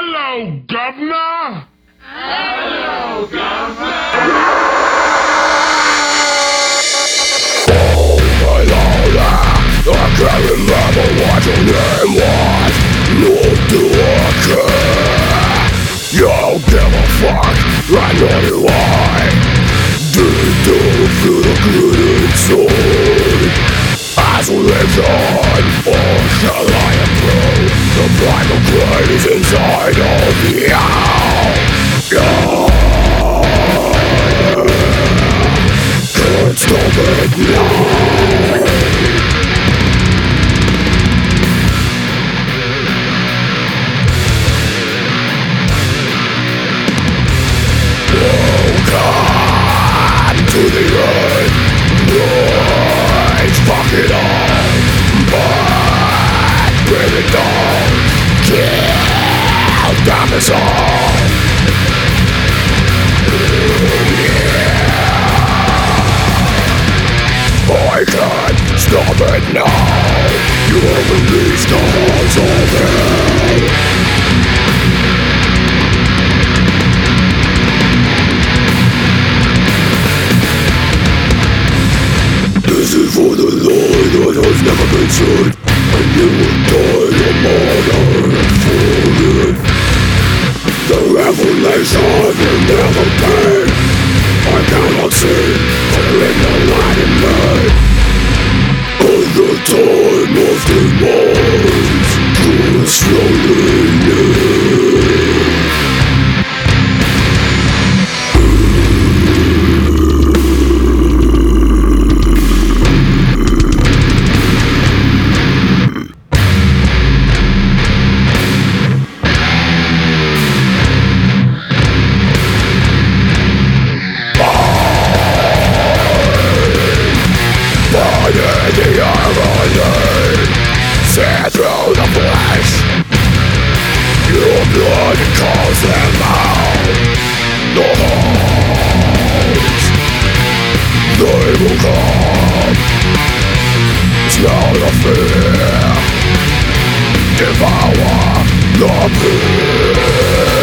Hello, Governor! Hello, Governor! Oh my Lord, I can't remember what your name was. Nor do I care. You don't give a fuck, I know you lie. Deep down feel the good inside. Isolation, or shall I improve? The primal craze inside of you. Can't stop it now. Welcome to the end. Right, fuck it all. But bring it down. Kill dinosaurs. I can't stop it now. You will release the hearts of hell. This is for the Lord that has never been said. And you will die a martyr for it. The revelation will never pay. I cannot see, but in the light in me. At the time of demise, could slowly live. Through the flesh, your blood calls them out. The hearts, they will come. Smell the fear, devour the peace.